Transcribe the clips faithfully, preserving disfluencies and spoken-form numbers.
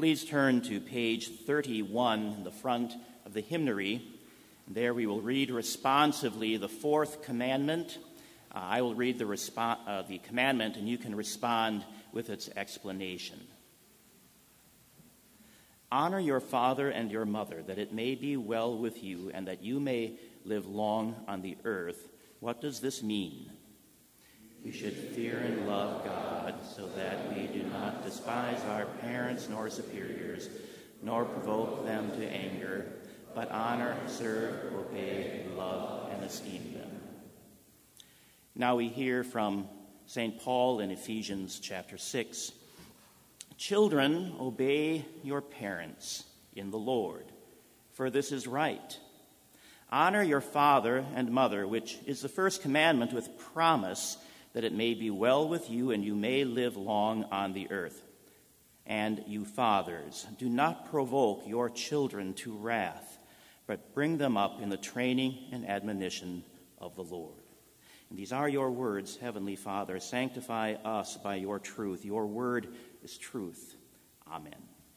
Please turn to page thirty-one in the front of the hymnary. There we will read responsively the fourth commandment. Uh, I will read the, respo- uh, the commandment, and you can respond with its explanation. Honor your father and your mother, that it may be well with you and that you may live long on the earth. What does this mean? We should fear and love God so that we do not despise our parents nor superiors, nor provoke them to anger, but honor, serve, obey, love, and esteem them. Now we hear from Saint Paul in Ephesians chapter six. Children, obey your parents in the Lord, for this is right. Honor your father and mother, which is the first commandment with promise that it may be well with you and you may live long on the earth. And you fathers, do not provoke your children to wrath, but bring them up in the training and admonition of the Lord. And these are your words, Heavenly Father. Sanctify us by your truth. Your word is truth. Amen.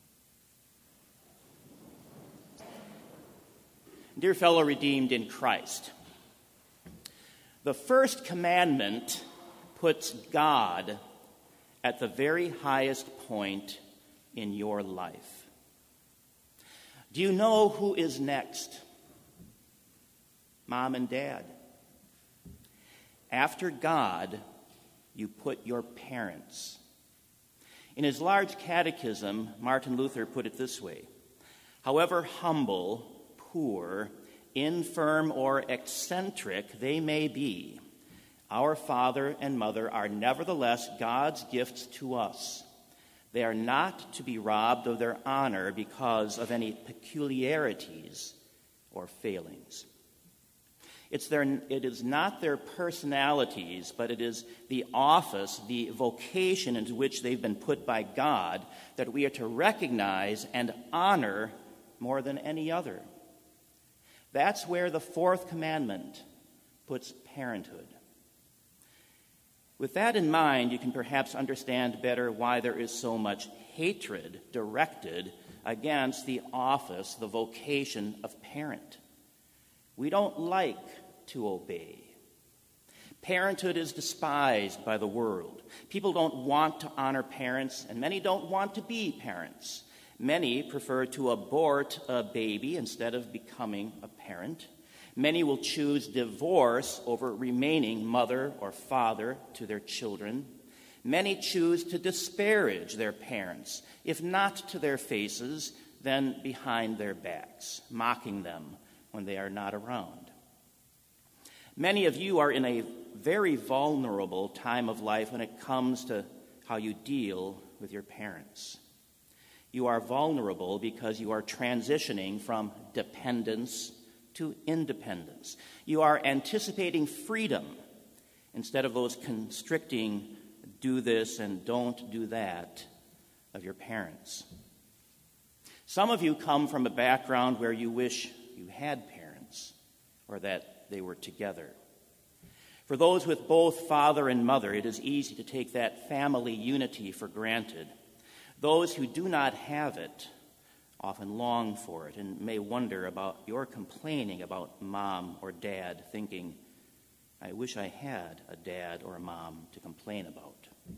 Dear fellow redeemed in Christ, the first commandment puts God at the very highest point in your life. Do you know who is next? Mom and Dad. After God, you put your parents. In his large catechism, Martin Luther put it this way: however humble, poor, infirm, or eccentric they may be, our father and mother are nevertheless God's gifts to us. They are not to be robbed of their honor because of any peculiarities or failings. It's their, it is not their personalities, but it is the office, the vocation into which they've been put by God that we are to recognize and honor more than any other. That's where the fourth commandment puts parenthood. With that in mind, you can perhaps understand better why there is so much hatred directed against the office, the vocation of parent. We don't like to obey. Parenthood is despised by the world. People don't want to honor parents, and many don't want to be parents. Many prefer to abort a baby instead of becoming a parent. Many will choose divorce over remaining mother or father to their children. Many choose to disparage their parents, if not to their faces, then behind their backs, mocking them when they are not around. Many of you are in a very vulnerable time of life when it comes to how you deal with your parents. You are vulnerable because you are transitioning from dependence to independence. You are anticipating freedom instead of those constricting do this and don't do that of your parents. Some of you come from a background where you wish you had parents or that they were together. For those with both father and mother, it is easy to take that family unity for granted. Those who do not have it often long for it and may wonder about your complaining about mom or dad, thinking, I wish I had a dad or a mom to complain about.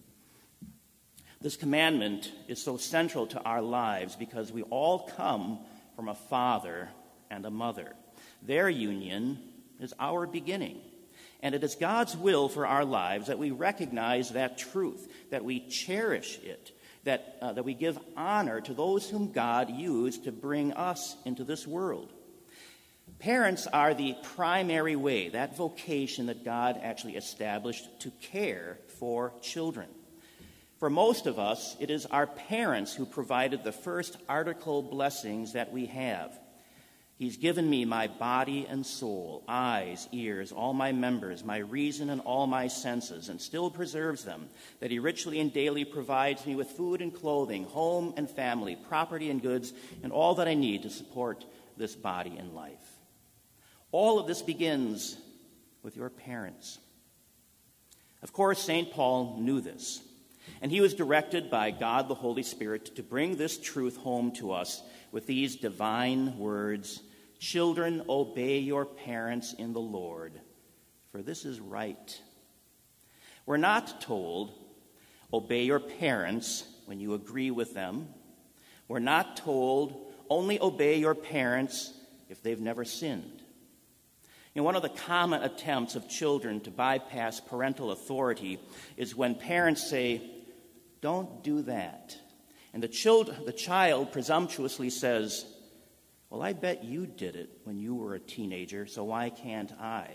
This commandment is so central to our lives because we all come from a father and a mother. Their union is our beginning. And it is God's will for our lives that we recognize that truth, that we cherish it, that, uh, that we give honor to those whom God used to bring us into this world. Parents are the primary way, that vocation that God actually established to care for children. For most of us, it is our parents who provided the first article blessings that we have. He's given me my body and soul, eyes, ears, all my members, my reason and all my senses, and still preserves them, that he richly and daily provides me with food and clothing, home and family, property and goods, and all that I need to support this body and life. All of this begins with your parents. Of course, Saint Paul knew this. And he was directed by God the Holy Spirit to bring this truth home to us with these divine words, "Children, obey your parents in the Lord, for this is right." We're not told, obey your parents when you agree with them. We're not told, only obey your parents if they've never sinned. You know, one of the common attempts of children to bypass parental authority is when parents say, "Don't do that." And the, child, the child presumptuously says, "Well, I bet you did it when you were a teenager, so why can't I?"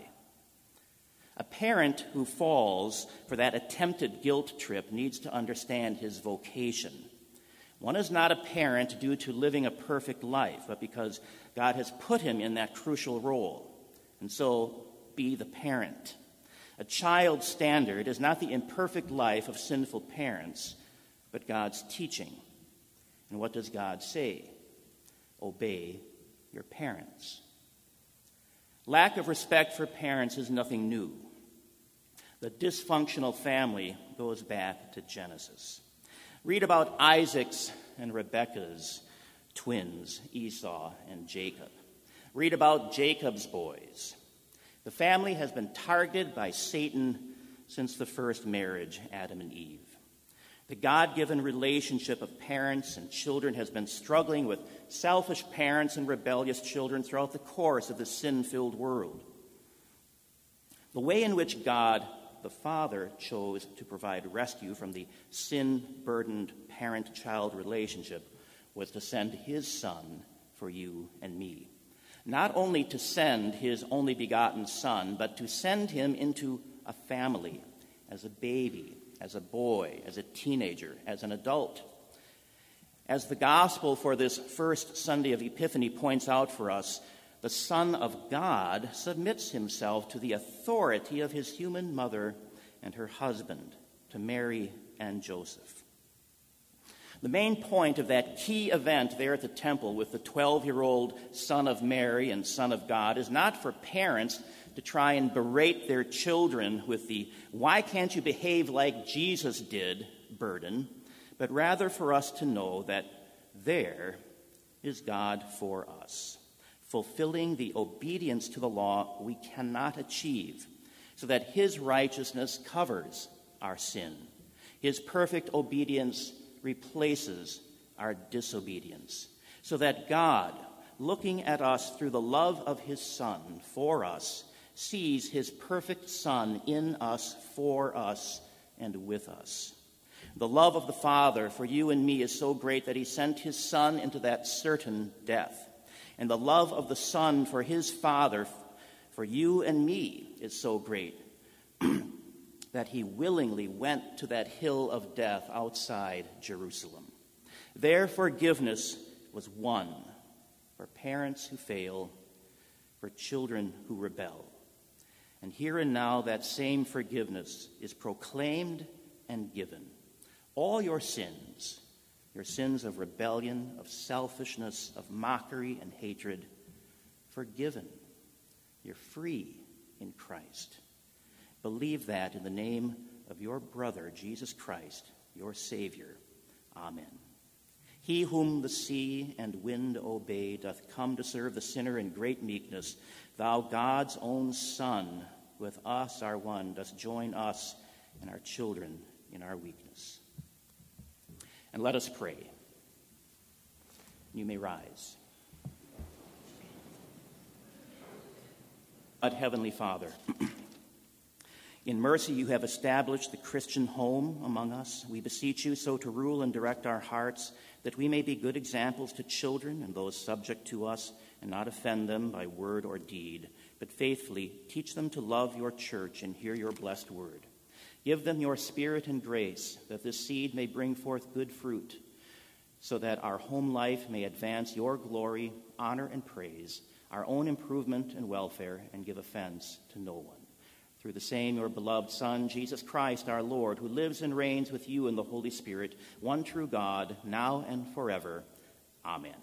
A parent who falls for that attempted guilt trip needs to understand his vocation. One is not a parent due to living a perfect life, but because God has put him in that crucial role. And so, be the parent. A child's standard is not the imperfect life of sinful parents, but God's teaching. And what does God say? Obey your parents. Lack of respect for parents is nothing new. The dysfunctional family goes back to Genesis. Read about Isaac's and Rebekah's twins, Esau and Jacob. Read about Jacob's boys. The family has been targeted by Satan since the first marriage, Adam and Eve. The God-given relationship of parents and children has been struggling with selfish parents and rebellious children throughout the course of the sin-filled world. The way in which God, the Father, chose to provide rescue from the sin-burdened parent-child relationship was to send his Son for you and me. Not only to send his only begotten Son, but to send him into a family as a baby, as a boy, as a teenager, as an adult. As the gospel for this first Sunday of Epiphany points out for us, the Son of God submits himself to the authority of his human mother and her husband, to Mary and Joseph. The main point of that key event there at the temple with the twelve-year-old son of Mary and son of God is not for parents to try and berate their children with the "why can't you behave like Jesus did" burden, but rather for us to know that there is God for us, fulfilling the obedience to the law we cannot achieve, so that his righteousness covers our sin. His perfect obedience replaces our disobedience, so that God, looking at us through the love of his Son for us, sees his perfect Son in us, for us, and with us. The love of the Father for you and me is so great that he sent his Son into that certain death. And the love of the Son for his Father for you and me is so great that he willingly went to that hill of death outside Jerusalem. There forgiveness was won for parents who fail, for children who rebel. And here and now that same forgiveness is proclaimed and given. All your sins, your sins of rebellion, of selfishness, of mockery and hatred, forgiven. You're free in Christ. Believe that in the name of your brother, Jesus Christ, your Savior. Amen. He whom the sea and wind obey doth come to serve the sinner in great meekness. Thou, God's own Son, with us are one, dost join us and our children in our weakness. And let us pray. You may rise. God, Heavenly Father, in mercy you have established the Christian home among us. We beseech you so to rule and direct our hearts, that we may be good examples to children and those subject to us, and not offend them by word or deed, but faithfully teach them to love your church and hear your blessed word. Give them your spirit and grace, that this seed may bring forth good fruit, so that our home life may advance your glory, honor, and praise, our own improvement and welfare, and give offense to no one. Through the same your beloved Son, Jesus Christ, our Lord, who lives and reigns with you in the Holy Spirit, one true God, now and forever. Amen.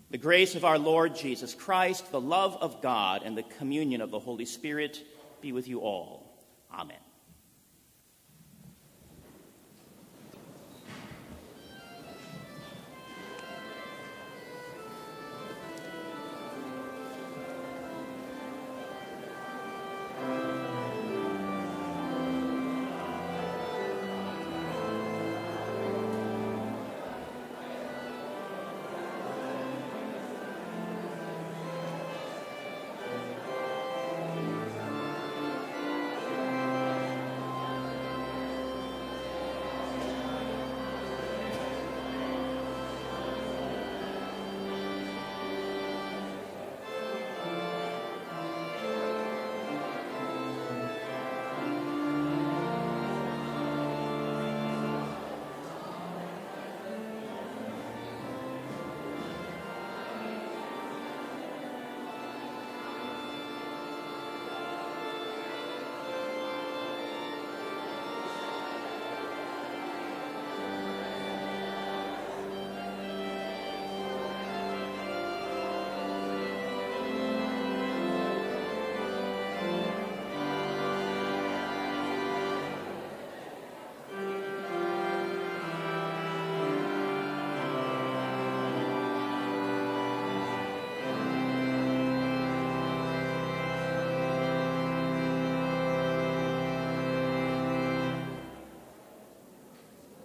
The grace of our Lord Jesus Christ, the love of God, and the communion of the Holy Spirit be with you all. Amen.